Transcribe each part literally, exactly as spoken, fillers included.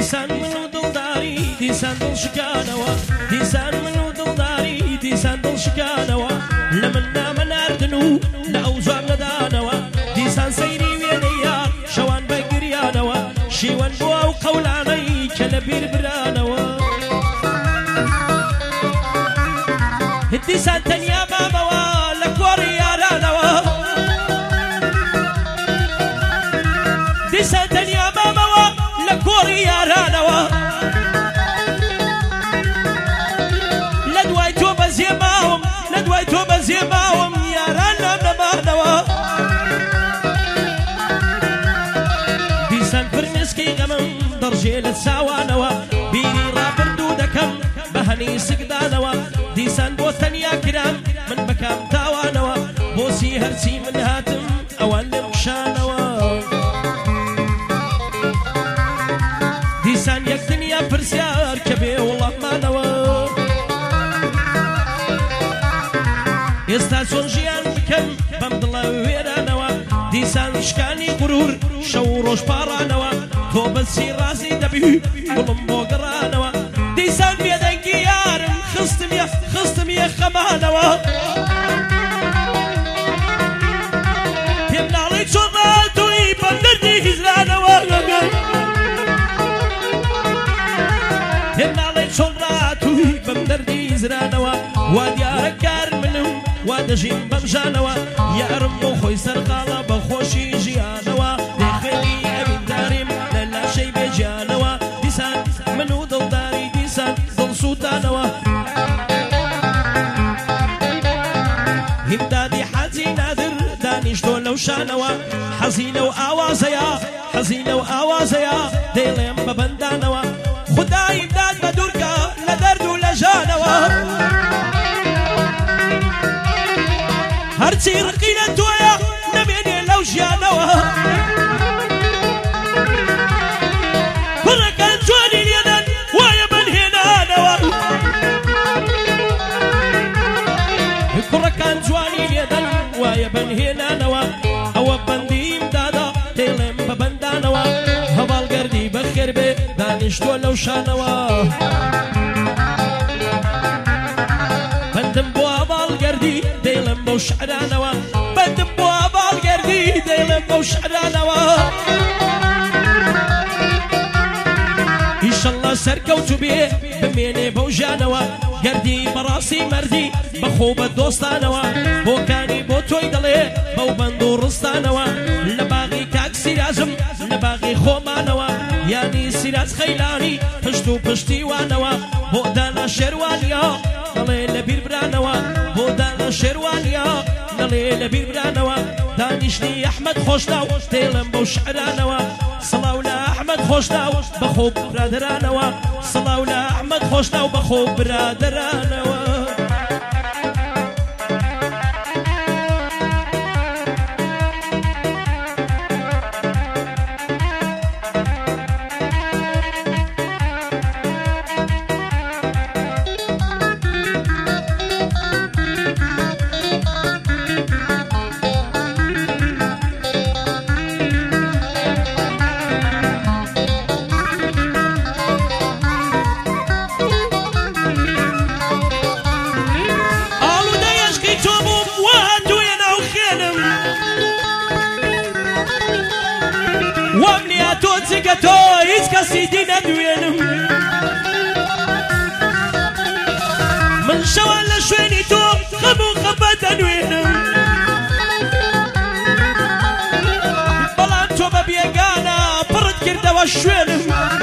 دیسان منو دڵداری دیسان دڵشکانەوە دیسان منو دڵداری دیسان دڵشکانەوە لە من نامە ناردن و لە ئەو جوان نەدانەوە دیسان سەیری وێنەیە شەوان بە گریانەوە شیوەن بووە و قەولانەی کە لە بیر برانەوە دیسان تەنیا مامەوە لە کۆڕی یارانەوە دیسان تەنیا مامەوە لە کۆڕی یارانەوە لە دوای تۆ بەزیێ ماوم لە دوای تۆ بەزیێ ماوم یاران لام نەمانەوە دیسان فرمێسکی غەمم دەڕژێ لە چاوانەوە بیری ڕابردوو دەکەم بە هەنی سگدانەوە دیسان بۆ تەنیا کرام من بەکام تاوانەوە بۆچی هەرچی من هاتم ئەوان لێم کشانەوە دیسان یەک دنیا پرسیار کە بێ وڵاتمانەوە ئێستا چۆن ژیان بکەم بەم دڵە وێرانەوە دیسان شکانی غرور شەو ڕۆژ پاڕانەوە تۆ بەچی ڕازی دەبی گوڵم بۆ گەڕانەوە دیسان بێدەنگی یارم خستم یە خستم یە خەمانەوە پێم ناڵی چۆن ڕاتووی بەم دەردی هیزرانەوە پێم ناڵی چۆن ڕاتووی بەم دەردی هیزرانەوە وا دیارە کار منم وا دەژیم بەم ژانەوە یارم بۆ خۆی سەرقاڵە بە خۆشی ژیانەوە دەخێنی ئەوینداریم لە لاشەی بێجیانەوە دیسان من و دڵداری دیسان دڵسووتانەوە هیمدادی حەجی نادر دانیشتۆ لەو شانەوە حەزی لەو ئاوازەیە حەزی لەو ئاوازەیە دێڵێم بە بەندانەوە خودای داد بە دوورکە لە دەرد و لە ژانەوە هەرچی ڕقی لە تۆیە نەمێنێ لەو ژیانەوە کوڕەکان جوانی لێدەن وایە بەنهێنانەوە کوڕەکان جوانی لێدەن وایە بەنهێنانەوە ئەوە بەندیم دادا دێڵێم بە بەندانەوە هەواڵگەردی بەخێر بێ دانیشتۆ لەو شانەوە بەندم بۆ هەواڵگەردی دێڵم بەو شعرانەوە بەندم بۆ هەواڵگەردی دێڵم بەو شعرانەوە ئیشەڵڵا سەرکەوتو بێ بمێنێ بەو ژانەوە گەردی بەڕاستی مەردی بەخۆ بە دۆستانەوە بۆکانی بۆ تۆی دەڵێ بەو بەند و ڕستانەوە لە باغی کاک سیرازم لە باغی خۆمانەوە یانی سیراز خەیلانی پشت و پشتیوانەوە بۆ دانا شێروانیا دەڵێ لە بیر برانەوە بۆ دانا شێروانیا دەڵێ لە بیر برانەوە دانیشتی ئەحمەد خۆشناو دێڵم بەو شعرانەوە سڵاو لە ئەحمەد خۆشناو بەخۆ برادرانەوە سڵاو لە ئەحمەد خۆشناو بەخۆ برادرانەوە جگە تۆ هیچ کەسی دی نەدوێنم من شەوان لە شوێنی تۆ خەم و خەفەت دەنوێنم بەڵام تۆ بە بێگانە پڕت کردەوە شوێنم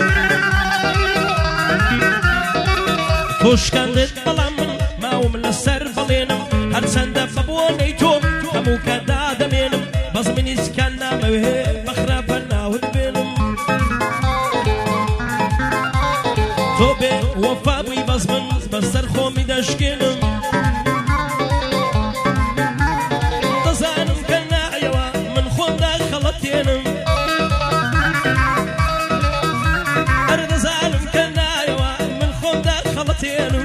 تۆ شکاندت بەڵام من ماوم لەسەر بەڵێنم هەرچەندە بەبوونەی تۆ هەموو کەدا دەمێنم بەس منی سکان نامەوێ بەخراپە ناوت بێنم تۆ بێ وەفا بووی بەس من بەسەر خۆمی دەشکێنم دەزانم کە نایەوە من خۆمدا خەڵەت تێنم هەر دەزانم کە نایەوە من خۆمدا خەڵەت تێنم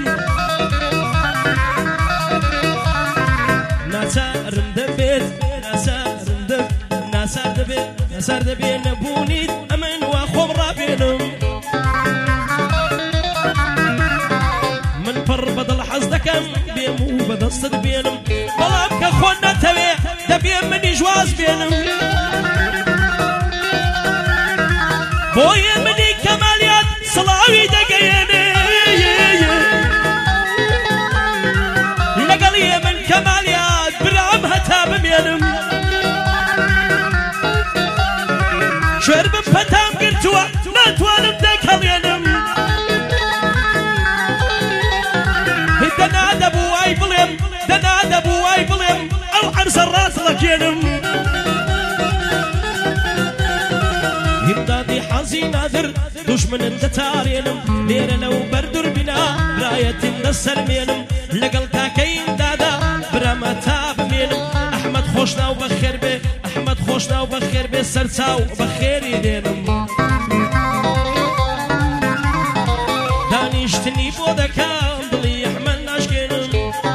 ناچارم دەبێت ناچارم دەبێت ناسار دەبێت ناسار دەبێت نەبوونیت ئەمن وا خۆم ڕابێنم دەکەم بێم و بەدەستت بێنم بەڵام کە خۆن نەتەوێ دەبێ منی جواز بێنم بۆیە منی کەمالیات سڵاوی دەگەیەنێ لەگەڵ یێ من کەمالیات برام هەتا بمێنم شێر بم پەتام گرتووە ناتوانم دەکەڵێنم دەنا دەبوو وای بڵێم دەنا دەبوو وای بڵێم ئەو عەرزە ڕاست ڵەکێنم هیمدادی حەزی نادر دوژمنت دەتارێنم لێرە لەو بەردور بنا برایەتیم دەسەرمێنم لەگەڵ کاکەیم دادا برامە تا بمێنم ئەحمەد خۆشناو بەخێر بێ ئەحمەد خۆشناو بەخێر بێ سەرچاو بەخێری دێنم دانیشتنی بۆ دەکەم دڵی ئەحمەد ناشکێنم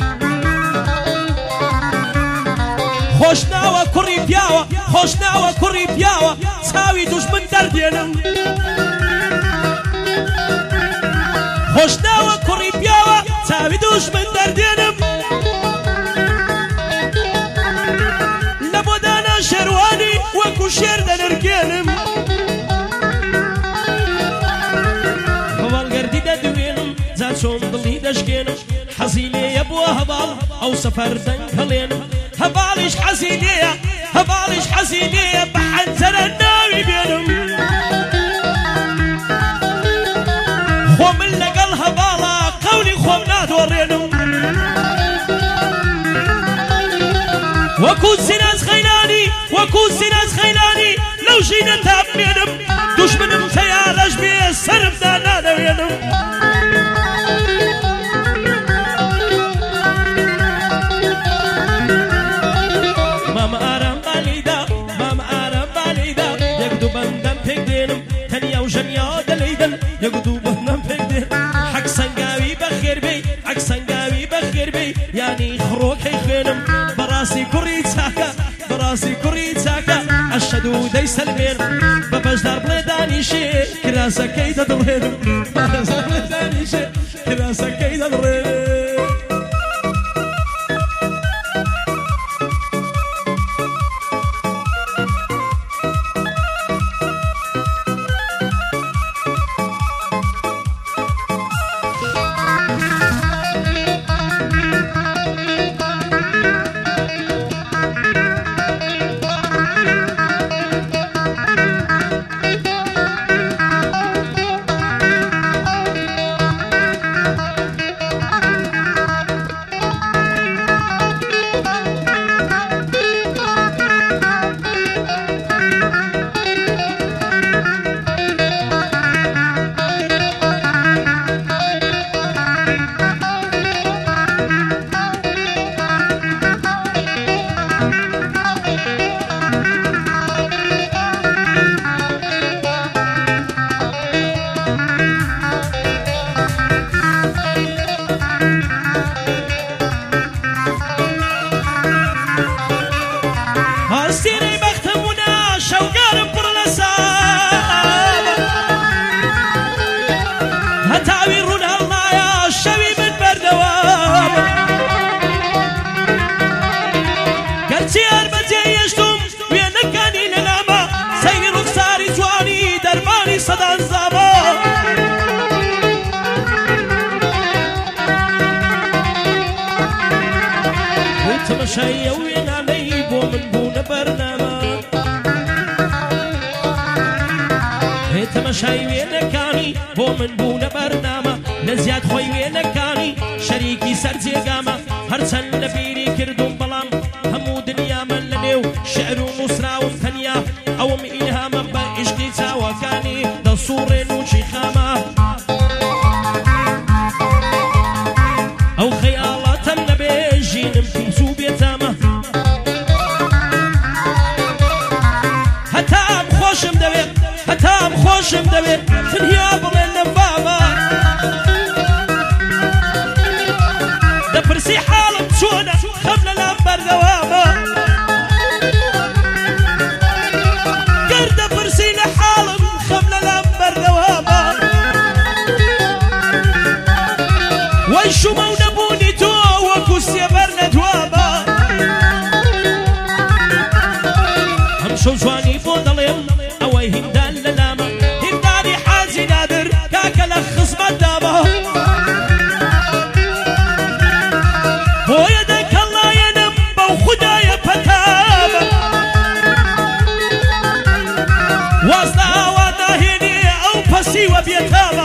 خۆشناوە کوڕی پیاوە خۆشناوە کوڕی پیاوە چاوی دوژمن دەردێنم خۆشناوە کوڕی پیاوە چاوی دوژمن دەردێنم لە بۆ دانا شێروانی وەکو شێر دەنرگێنم هەواڵگەردی دەدوێنم جا چۆن دڵی دەشکێنم حەزی لێیە بۆ هەواڵ ئەو سەفەر دەنگ هەڵێنم هەواڵیش حەزی لێیە هەواڵیش حەزی لێیە بە حەنجەرە ناوی بێنم خۆ من لەگەڵ هەواڵە قەولی خۆم نادۆڕێنم وەکو سیناز خەیلانی وەکو سیناز خەیلانی لەو ژینە تا بمێنم دوژمنم تەیارەش بێ سەرمدا نادەوێنم مامە ئارام بالیدا مامە ئارام بالیدا یەک دوو بەندەم پێک دێنم تەنیا و ژەنیا دەلەیدەن یەک دوو بەندەم پێک دێن حەک سەنگاوی بەخێر بێ حەک سەنگاوی بەخێر بێ یانی خڕۆکەی خوێنم بەڕاستی کوڕی چاکە بەڕاستی کوڕی چاکە ئەشەد و دەیسەلمێنم بە بەشدار بڵێ دانیشێ کراسەکەی دەدڵێنم بەشدار بڵێ دانیشێ کراسەکەی دەدڵێنم تماشای وێنانەی بۆ من بوونە بەرنامە تەماشای وێنەکانی بۆ من بوونە بەرنامە لە زیاد خۆی وێنەکانی شەریکی سەرجێگامە هەرچەند لە بیری کردوم بەڵام هەموو دنیامە لە نێو شعر و نووسراوم تەنیا ئەوم ئیلهامە بە عیشقی چاوەکانی دەسوڕێن و چیخامە ئەو خەیاڵاتەم نەبێ ژینم پیسوو بێتامە هەتام خۆشم دەوێت هەتام خۆشم دەوێت تنیا بڵێن نەفامە دەپرسی حاڵم چۆنە خەم لە لام بەردەوامە گەر دەپرسی لە حاڵم خەم لە لام بەردەوامە وەی شومە و نەبوونی تۆ سیوە بێتامە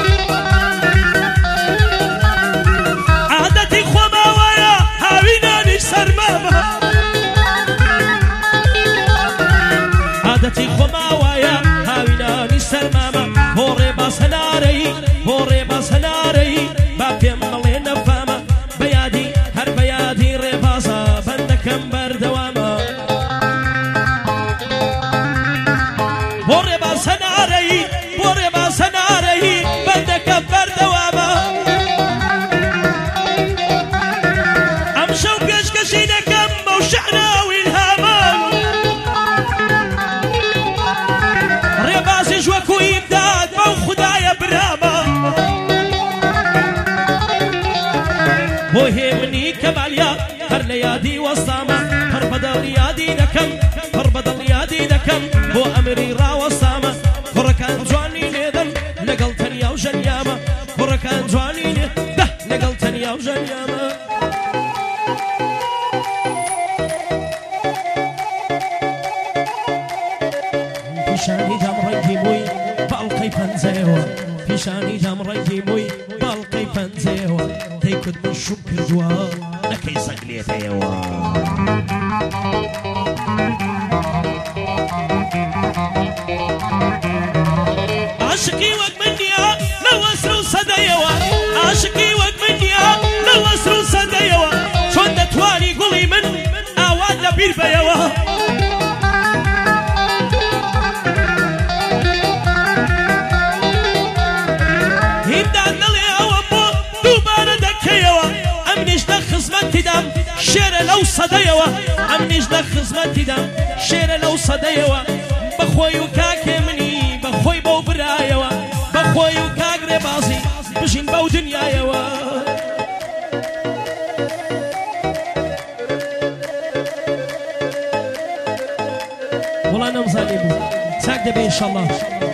عادەتی خۆماوایە هاوینانی سەرمامە عادەتی خۆماوایە هاوینانی سەرمامە بۆ ڕێباز هەنارەی بۆ ڕێباز هەنارەی با پێم بەڵێ نەفامە بەیادی هەر بەیادی ڕێبازە بەندەکەم بەردەوامە بۆ ڕێباز هەنارەی بۆ ڕێباز هەنارەی بەندەکەم بەردەوامە ئەم شەو پێشکەشی دەکەم بەو شەعرە و ئیلهامە ڕێبازیش وەکو ئیمداد بەو خودایە برامە بۆ هێمنی کەمالیا هەر لە یادی وەستامە هەر بەدەڵ یادی دەکەم هەر بەدەڵ یادی دەکەم بۆ ئەمری ڕاوەستامە کوڕەکان جوانی لێدەن لەگەڵ تەنیا و ژەنیامە کوڕەکان جوانی لێ دە لەگەڵ تەنیا و ژەنیامە پیشانی دام ڕێگی مووی باڵقەی پەنجەیەوە پیشانی دام ڕێگی مووی باڵقەی پەنجەیەوە دەیکوت من شوم کردووە نەکەی سەگ لێتەیەوە عاشقی وەک من نییە لە وەسر و سەدەیەوە عاشقی وەک من نییە لە وەسر و سەدەیەوە چۆن دەتوانی گوڵی من ئاوان لە بیر بەیەوە هیندان دەڵێ ئەوە بۆ دووبارە دەکەیەوە ئەم نیش لە خزمەتیدام شێرە لەو سەدەیەوە ئەم نیش لە خزمەتیدام شێرە لەو سەدەیەوە بەخۆی و کاکێ منی بەخۆی بەو برایەوە بەخۆی و کاک ڕێبازی بژین بەو دنیایەوە وەڵا نەمزانی بوو چاک دەبێ ئینشەڵڵا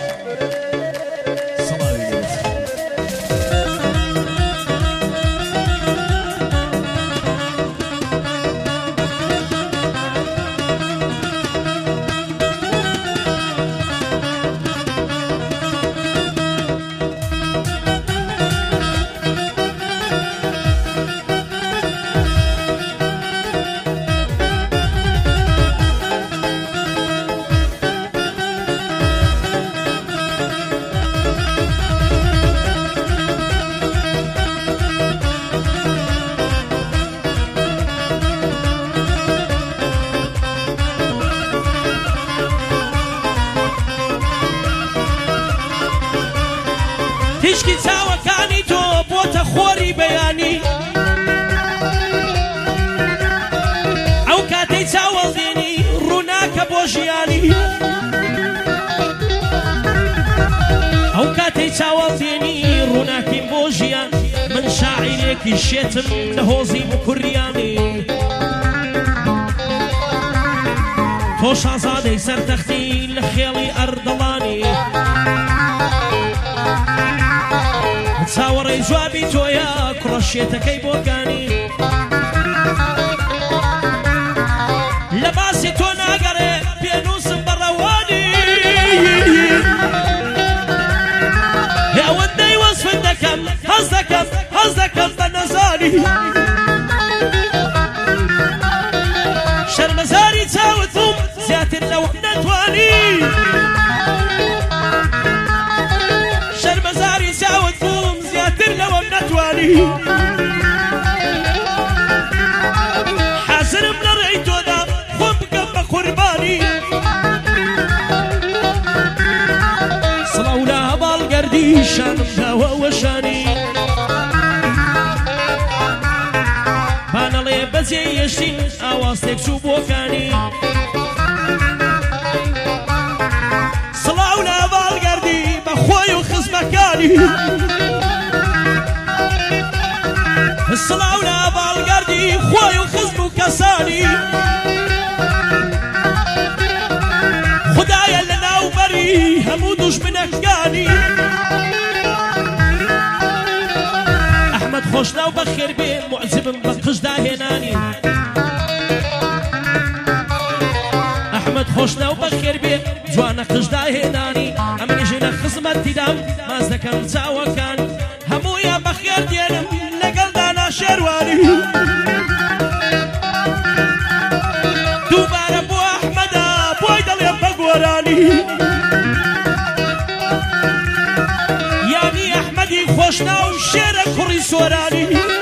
تشکی چاوەکانی تۆ بۆتە خۆری بەیانی ئەو کاتەی چاوەڵدێنی ڕووناکە بۆ ژیانی ئەو کاتەی چاوەڵدێنی ڕووناکیم بۆ ژیان من شاعیرێکی شێتم لە هۆزی بکوڕیانی تۆ شازادەی سەرتەختی لە خێڵی ئەردەڵانی چاوەڕێی جوابی تۆیە کوڕەشێتەکەی بۆکانی لە باسی تۆ ناگەڕێ پێنووسم بەڕەوانی هێوەندەی وەسفت دەکەم هەز دەکەم هەز دەکەم بە نەزانی شەرمەزاری چاوت بووم زیاتر لەوە نەتوانی شەرمەزاری چاوت بووم زیاتر لەوەم نەتوانی حەزرم لە ڕێی تۆدا خۆم بکەم بە قوربانی سڵاو لە هەباڵگەردی شانم داوە وەشانی بانەڵێ بەجێ یەشتین ئاواستێک چوو بۆکانی سڵاو لە هەباڵگەردی بە خۆی و خزمەکانی سڵاو لە هەباڵگەردی خۆی و خزم و کەسانی خودایە لە ناوبەری هەموو دوژمنەکانی ئەحمەد خۆشناو بەخێر بێ موعجبم بە قژدا هێنانی ئەحمەد خۆشناو بەخێر بێ جوانە قژدا هێنانی ئەمەنیژە لە خزمەت سەرتی دام ماز دەکەم چاوەکان هەموویان بەخێر دێنم لەگەڵ دانا شێروانی دووبارە بۆ ئەحمەدا بۆی دەڵێ بە گۆرانی یانی ئەحمەدی خۆشناو شێرە کوڕی سۆرانی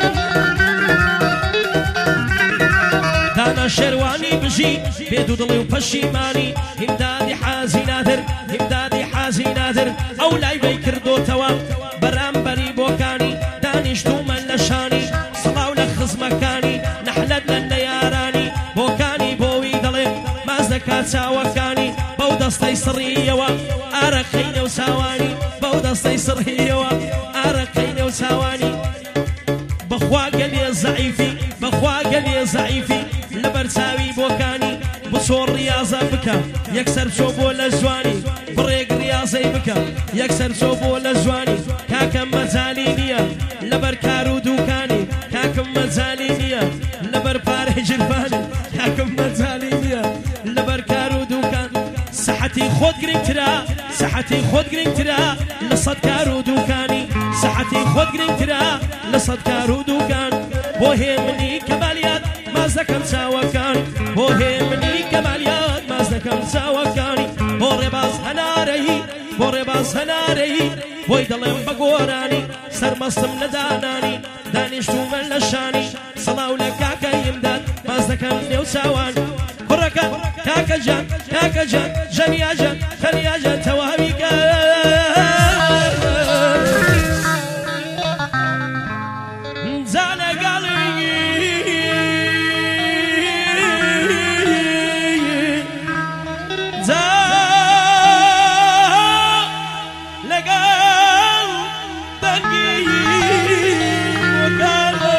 دانا شێروانی بژی بێدوو دڵی و پەشیمانی هیمدادی حازی نادر هیمدادی حازی نادر ئەو لای بەی کردۆتەوە بەرامبەری بۆکانی دانیشتومە لە شانی سڵاو لە خزمەکانی نەحلەت لە نەیارانی بۆکانی بۆوی دەڵێ ماز دەکات چاوەکانی بەو دەستەی سڕیەوە ئارەقەی نێو چاوانی بەو دەستەی سڕیەوە ئارەقەی نێو چاوانی بەخوا گەلێ زەعیفی بەخوا گەلێ زەعیفی لەبەر چاوی بۆکانی بچۆ ڕیازە بکە یەکسەر چۆ بۆ لە جوانی بڕێک ریازەی بکە یەکسەر چۆ بۆ لە جوانی کاکەم مەجالی نییە لەبەر کار و دووکانی کاکەم مەجالی نییە لەبەر پارەی جربانی کاکەم مەجالی نییە لەبەر کار و دووکان سەحەتی خۆت گرنگترە سەحەتی خۆت گرنگترە لە سەد کار و دووکانی سەحەتی خۆت گرنگترە لە سەد کار و دووکان بۆ هێمنی کەمالیات ماز دەکەم چاوەکان بۆ هێمنی کەمالیات ماز دەکەم چاوەکانی بۆ ڕێباز هەنارەیی بۆ ڕێباز هەنارەیی بۆی دەڵێم بە گۆرانی سەرمەستم نەدانانی دانیشتومە لە شانی سەڵاو لە کاکەیمداد ماز دەکەم نێو چاوان کوڕەکە کاکە جان کاکە جان ژەنیا جان خەنیا جان تەواوی لەگەڵ بەنگی وەکار